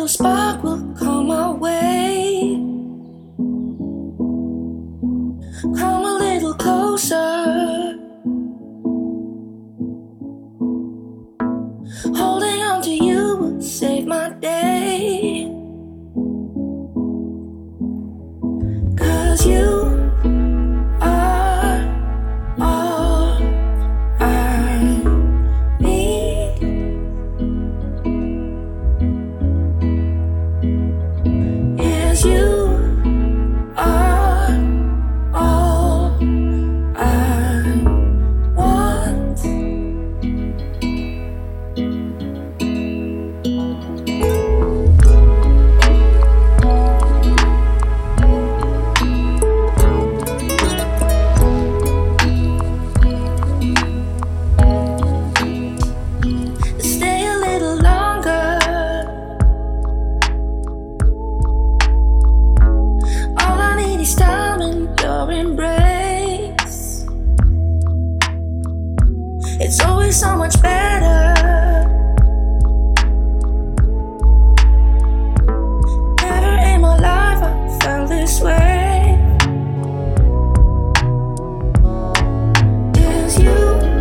spark will come our way. Come a little closer, holding on to you will save my day. 'Cause you are all I need. Yes, you are all I want. Stay a little longer. All I need is time in your embrace. It's always so much better. Never in my life I felt this way. 'Cause you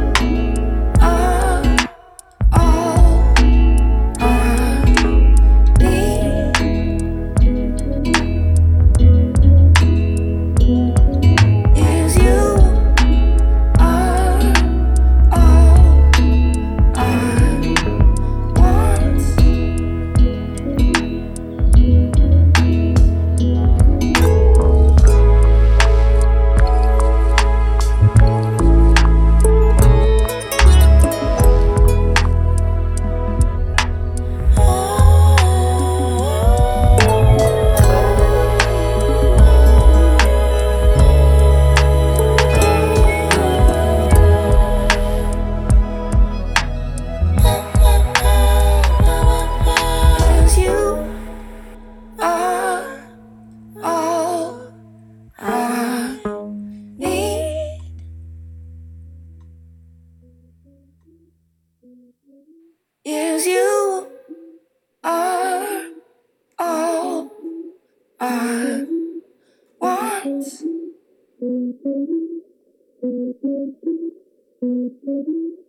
are all I need. Yes, you are all I want. Cause you are all I need. Yes, you are all I want.